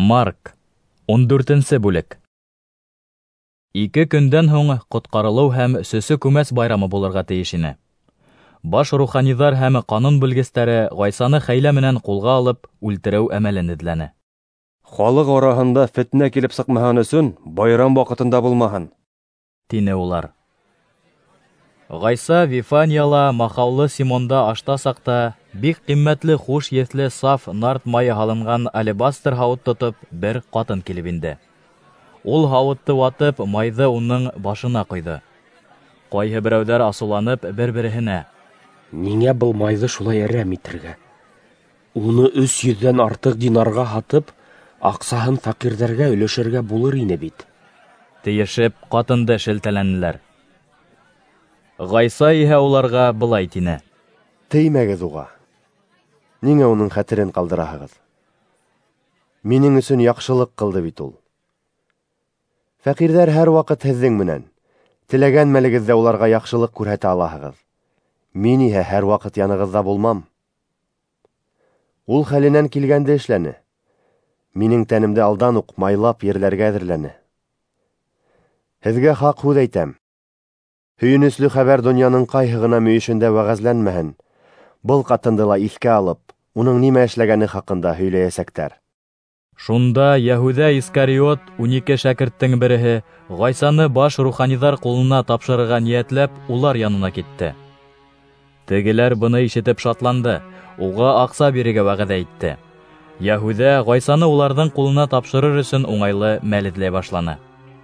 Марк, 14-нче бүлек. 2 көндән һуң коткарылу һәм сөсө күмәс байрамы булырга тиеш ине. Баш руханидар һәм канун белгечләре Гайсаны хәйлә менән кулга алып, үлтерү әмәлен эзләне. Халык араһында фитнә килеп сыкмаһын өчен байрам вакытында булмаһын, тине улар. Гайса Вифанияла махаулы Симонда ашта сакта бик кыйммәтле хуш есле саф нарт майы һалынган алебастр һавыт тотып бер катын килеп инде. Ул һавытты ватып, майды уның башына куйды. Кайһы берәүләр асуланып бер-береһенә: «Нигә был майды шулай әрәм итергә? Уны 300-дән артык динарга һатып, аксаһын фәкыйрьләргә өләшергә булыр ине бит», тиешеп катынды шелтәләнделәр. Гайса иһә уларга былай тине: «Теймәгез уга. Нигә уның хәтерен калдыраһығыз? Минең өчен яхшылык кылды бит ул. Фәкыйрьләр һәр вакыт һезнең менән. Теләгән мәлегездә уларга яхшылык күрһәтә алаһығыз. Мин иһә һәр вакыт янығызда булмам». Ул хәленнән килгәнде эшләне. Минең тәнемде алдан ук майлап ерләргә әзерләне. Һеҙгә хаҡ һүҙ әйтәм. Һөйөнөслө хәбәр донъяның ҡайһы гына мөйөшөндә вәғәзләнмәһен. Был ҡатынды ла иҫкә алып, уның нимә эшләгәне хаҡында һөйләйәсәктәр. Шунда Яһүҙә Искариот 12 шәкерттең береһе Гайсаны баш руханидар ҡулына тапшырырға ниәтләп улар янына китте. Тегеләр быны ишетеп шатланды, уға аҡса бирергә вәғәҙә итте. Яһүҙә Гайсаны уларҙың ҡулына тапшырыр өсөн уңайлы мәл эҙләй башланы.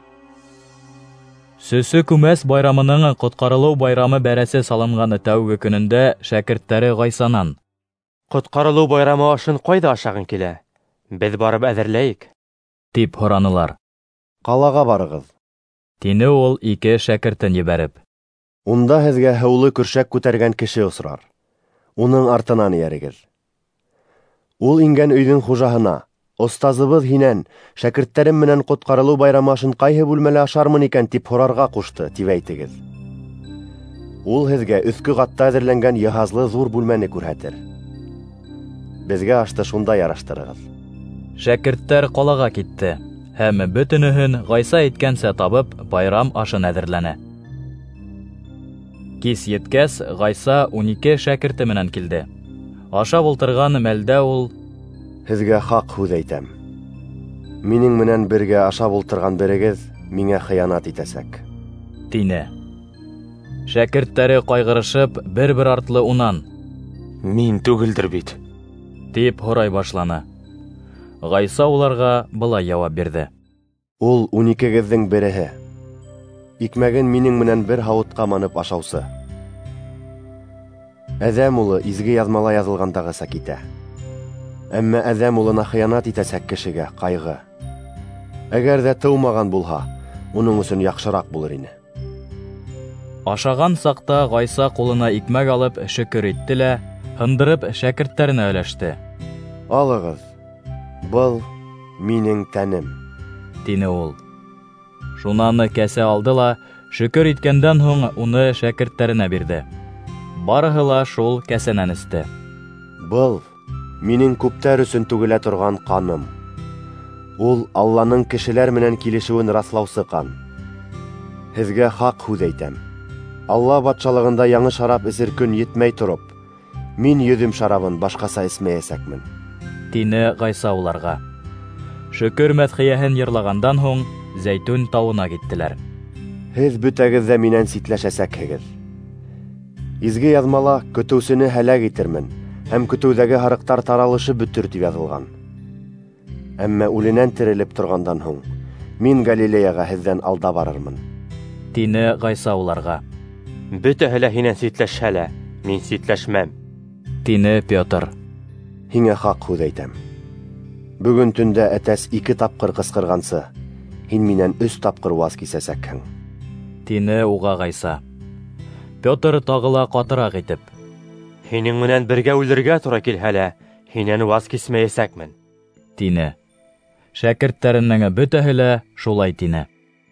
Сөсө күмәс байрамының ҡотҡарылыу байрамы бәрәсе салынғаны тәүге көнөндә шәкерттәре Гайсанан: «Ҡотҡарылыу байрамы ашын ҡайҙа ашағың килә? Беҙ барып әҙерләйек», тип һоранылар. «Ҡалаға барығыҙ», тине ул 2 шәкертен ебәреп. «Унда һеҙгә һыулы көршәк күтәргән кеше осрар. Уның артынан иярегеҙ. Ул ингән өйҙөң хужаһына: «Остазыбыҙ һинән, шәкерттәрем менән ҡотҡарылыу байрамы ашын ҡайһы бүлмәлә ашармын икән?» тип һорарға ҡушты, тип әйтегеҙ. Ул һеҙгә өҫкө ҡатта әҙерләнгән йыһазлы ҙур бүлмәне күрһәтер. Беҙгә ашты шунда яраштырығыҙ». Шәкерттәр ҡалаға китте һәм бөтөнөһөн Гайса әйткәнсә табып, байрам ашын әҙерләне. Кис еткәс, Гайса 12 шәкерте менән килде. Ашап ултырған мәлдә ул: «Һеҙгә хаҡ һүҙ әйтәм. Минең менән бергә ашап ултырған берегеҙ миңә хыянат итәсәк», тине. Шәкерттәре ҡайғырышып, бер-бер артлы унан: «Мин түгелдер бит», тип һорай башланы. Гайса уларға былай яуап бирҙе: «Ул 12-геҙҙең береһе. Икмәген минең менән бер һауытҡа манып ашаусы. Әҙәм улы изге яҙмала яҙылғандағыса китә. Әммә әҙәм улына хыянат итәсәк кешегә ҡайғы. Әгәр ҙә тыумаған булһа, уның өсөн яҡшыраҡ булыр ине». Ашаған саҡта Гайса ҡулына икмәк алып шөкөр итте лә, һындырып шәкерттәренә өләште. «Алығыҙ, был минең тәнем», тине ул. Шунаны кәсә алды ла, шөкөр иткәндән һуң уны шәкерттәренә бирҙе. Барыһы ла шул кәсәнән эсте. «Был минең күптәр өсөн түгелә торған ҡаным. Ул Алланың кешеләр менән килешеүен раҫлаусы ҡан. Һеҙгә хаҡ һүҙ әйтәм. Алла батшалығында яңы шарап эсер көн етмәй тороп, мин йөҙөм шарабын башҡаса эсмәйәсәкмен», тине Гайса уларға. Шөкөр мәҙхиәһен йырлағандан һуң Зәйтүн тауына киттеләр. «Һеҙ бөтәгеҙ ҙә минән ситләшәсәкһегеҙ. Изге яҙмала көтөүсене һәләк итермен һәм көтөүҙәге һарыҡтар таралышы бөтөр тип яҙылған. Әммә үленән терелеп торғандан һуң мин Галилеяға һеҙҙән алда барырмын», тине Гайса уларға. «Бөтәһе лә һинән ситләшһә лә, мин ситләшмәм», тине Петр. «Һиңә хаҡ һүҙ әйтәм. Бөгөн төндә әтәс 2 тапҡыр ҡысҡырғансы, һин минән 3 тапҡыр ваз кисәсәкһең», тине уға Гайса. Петр тағы ла ҡатыраҡ итеп: «Һинең менән бергә үлергә тура килһә лә, һинән ваз кисмәйәсәкмен», тине. Шәкерттәренең бөтәһе лә шулай тине.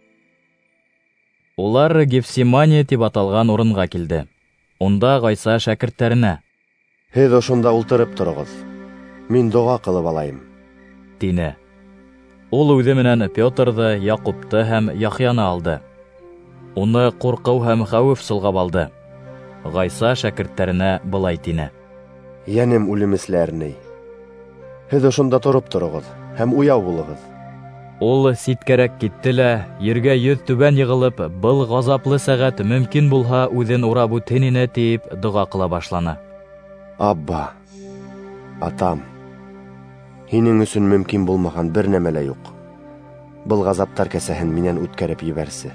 Улар Гефсимания тип аталған урынға килде. Унда Гайса шәкерттәренә: «Һеҙ ошонда ултырып тороғоҙ. Мин доға ҡылып алайым», тине. Ул үҙе менән Петрҙы, Яҡупты һәм Яхьяны алды. Уны ҡурҡыу һәм хәүеф солғап алды. Ғайса шәкерттәренә былай тине: Йәнем үлемесләрней. Һеҙ ошонда тороп тороғоҙ һәм уяу булығыҙ. Ул ситкәрәк китте лә, ергә йөҙ түбән йығылып, был ғазаплы сәғәт мөмкин булһа үҙен урап үтһен ине тип доға ҡыла башланы. Абба, атам, һинең өсөн мөмкин булмаған бер нәмә лә юҡ. Был ғазаптар кәсәһен минән үткәреп ебәрсе.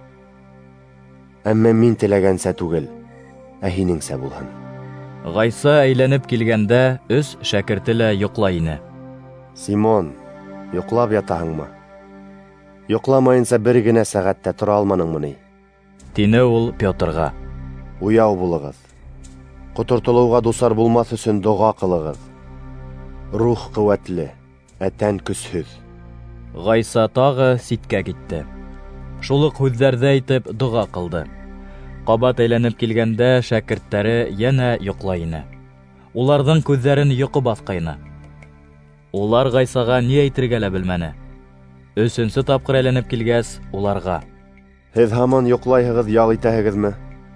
Әммә мин теләгәнсә түгел, ә һинеңсә булһын. Ғайса әйләнеп килгәндә, 3 шәкерте лә йоҡлай ине. Симон, йоҡлап ятаһыңмы? Йоҡламайынса бер генә сәғәттә тора алманыңмы ни? Тине ул Петрға. Уяу булығыҙ. Ҡотортолоуға дусар булмаҫ өсөн доға ҡылығыҙ. Рух ҡеүәтле, ә тән көсһөҙ. Ғайса тағы ситкә китте. Шул уҡ һүҙҙәрҙе әйтеп доға ҡылды. Ҡабат әйләнеп килгәндә шәкерттәре йәнә йоҡлай ине. Уларҙың күҙҙәрен йоҡо баҫҡайны. Улар Ғайсаға ни әйтергә лә белмәне. 3-нсе тапҡыр әйләнеп килгәс, уларға: Һеҙ һаман йоҡлайһығыҙ, ял итәһегеҙме?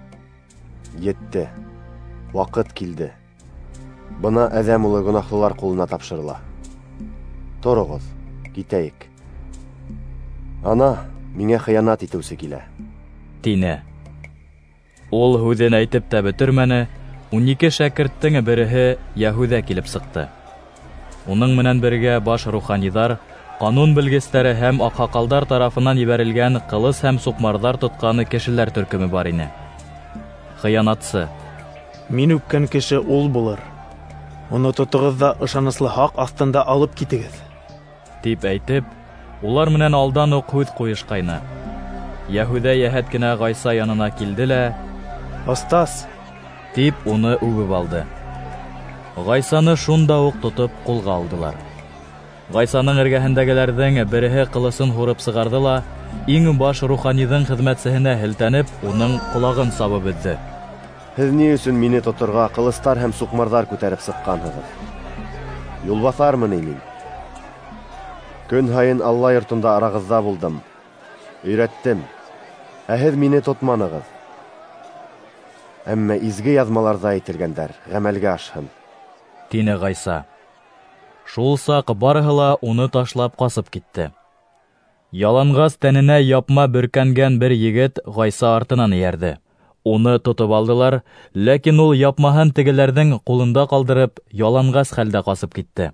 Етте. Ваҡыт килде. Бына әҙәм улы гонаһлылар ҡулына тапшырыла. Тороғоҙ, китәйек. Ана, миңә хыянат итеүсе килә. Тине. Ул һүҙен әйтеп тә бөтөрмәне, 12 шәкерттең береһе Яһүҙә килеп сыҡты. Уның менән бергә баш руханиҙар, ҡанун белгестәре һәм аҡһаҡалдар тарафынан ебәрелгән ҡылыс һәм суҡмарҙар тотҡаны кешеләр төркөмө бар ине. Хыянатсы: Мин үпкән кеше ул булыр. Уны тотоғоҙ ҙа ышаныслы һаҡ аҫтында алып китегеҙ. Тип әйтеп, улар менән алдан уҡ һүҙ ҡуйышҡайны. Яһүҙә йәһәт кенә Ғайса янына килде лә: Остаз, тип уны үбеп алды. Ғайсаны шунда уҡ тотоп ҡулға алдылар. Ғайсаның эргәһендәгеләрҙең береһе ҡылысын һурып сығарҙы ла, иң баш руханиҙың хеҙмәтсеһенә һелтәнеп, уның ҡолағын сабып өҙҙө. Һеҙ ни өсөн мине тоторға ҡылыстар һәм суҡмарҙар күтәреп сыҡҡанһығыҙ? Юлбаҫармы ни мин? Көн һайын Алла йортонда арағыҙҙа булдым. Өйрәттем. Ә һеҙ мине тотманығыҙ. Әммә изге яҙмаларҙа әйтелгәндәр ғәмәлгә ашһын. Тине Ғайса. Шул саҡ барыһы ла уны ташлап ҡасып китте. Яланғас тәненә япма бөркәнгән бер егет Ғайса артынан эйәрҙе. Уны тотоп алдылар, ләкин ул япмаһын тегеләрҙең ҡулында ҡалдырып, яланғас хәлдә ҡасып китте.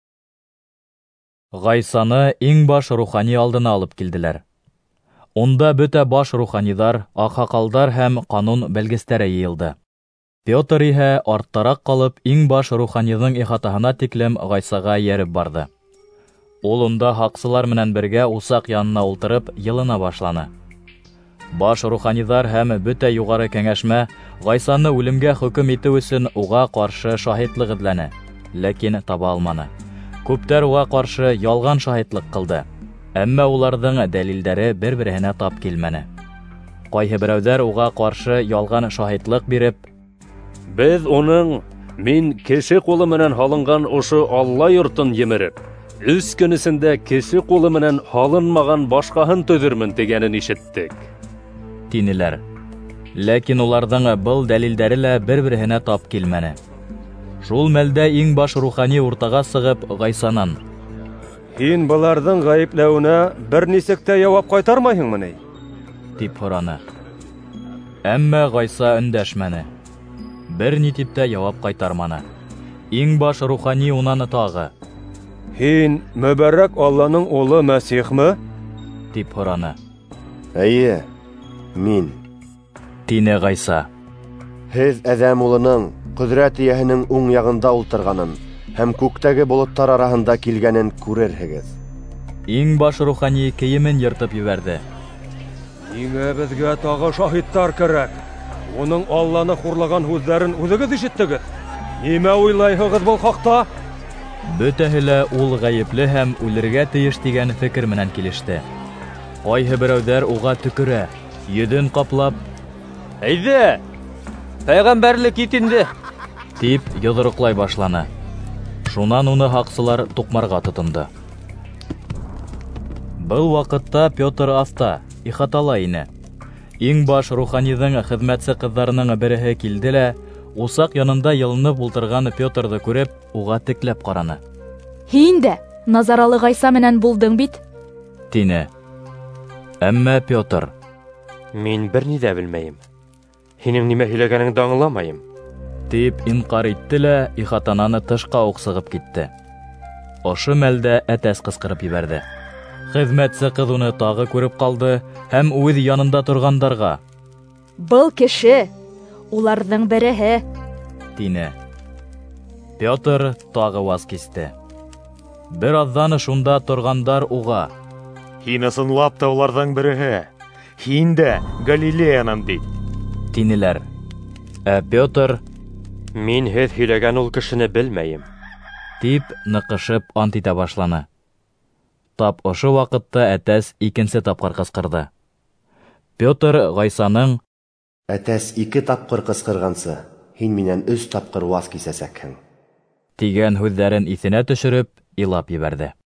Ғайсаны иң баш рухани алдына алып килделәр. Унда бөтә баш руханиҙар, аҡһаҡалдар һәм ҡанун белгестәре йыйылды. Петр иһә арттараҡ ҡалып, иң баш руханиҙың ихатаһына тиклем Ғайсаға йәреп барҙы. Ул унда һаҡсылар менән бергә усаҡ янына ултырып, йылына башланы. Баш руханиҙар һәм бөтә юғары кәңәшмә Ғайсаны үлемгә хөкөм итеү өсөн уға ҡаршы шаһитлыҡ эҙләне, ләкин таба алманы. Күптәр уға ҡаршы ялған шаһитлыҡ ҡылды, әммә уларҙың дәлилдәре бер-береһенә тап килмәне. Ҡайһы берәүҙәр уға ҡаршы ялған шаһитлыҡ биреп: Беҙ уның, мин кеше ҡулы менән һалынған ошо Алла йортон емереп, 3 көн эсендә кеше ҡулы менән һалынмаған башҡаһын төҙөрмөн тигәнен ишеттек. Тинеләр. Ләкин уларҙың был дәлилдәре лә бер-береһенә тап килмәне. Шул мәлдә иң баш рухани уртаға сығып Ғайсанан: Һин быларҙың ғәйепләүенә бер нисек тә яуап ҡайтармайһыңмы ни? Тип һораны. Әммә Ғайса өндәшмәне. Бер ни тип тә яуап ҡайтарманы. Иң баш рухани унан тағы: Һин мөбәрәк Алланың улы Мәсихме? Тип һораны. Әйе, мин. Тине Ғайса. Һеҙ әҙәм улының ҡөҙрәт эйәһенең уң яғында ултырғанын һәм күктәге болоттар араһында килгәнен күрерһегеҙ. Иң баш рухани кейемен йыртып ебәрҙе. Ниңә беҙгә тағы шаһиттар кәрәк? Уның Алланы хурлаған һүҙҙәрен үҙегеҙ ишеттегеҙ. Нимә уйлайһығыҙ был хаҡта? Бөтәһе лә ул ғәйепле һәм үлергә тейеш тигән фекер менән килеште. Ҡайһы берәүҙәр уға төкөрә, йөҙөн ҡаплап: Әйҙә, пәйғәмбәрлек ит инде, тип йоҙроҡлай башланы. Шунан уны һаҡсылар туҡмарға тотондо. Был вакытта Петр аста, ихатала ине. Иң баш руханиҙың хеҙмәтсе ҡыҙҙарының береһе килде лә, усаҡ янында йылынып ултырған Петрҙы күреп, уға текләп ҡараны. Һин дә Назаралы Ғайса менән булдың бит? Тине. Әммә Петр: Мин бер ни ҙә белмәйем. Һинең нимә һөйләгәнеңде аңламайым. Тип инҡар итте лә ихатананы тышҡа уҡ сығып китте. Ошо мәлдә әтәс ҡысҡырып ебәрҙе. Хеҙмәтсе ҡыҙ уны тағы күреп ҡалды һәм үҙ янында торғандарға: Был кеше, уларҙың береһе. Тине. Петр тағы ваз кисте. Бер аҙҙан шунда торғандар уға: Һин ысынлап та уларҙың береһе. Һин дә Галилеянан бит. Тинеләр. Ә Петр: Мин һеҙ һөйләгән ул кешене белмәйем. Тип ныҡышып ант итә башланы. Тап ошо ваҡытта әтәс икенсе тапҡыр ҡысҡырҙы. Петр Ғайсаның: Әтәс 2 тапҡыр ҡысҡырғансы, һин минән 3 тапҡыр ваз кисәсәкһең. тигән һүҙҙәрен иҫенә төшөрөп, илап ебәрҙе.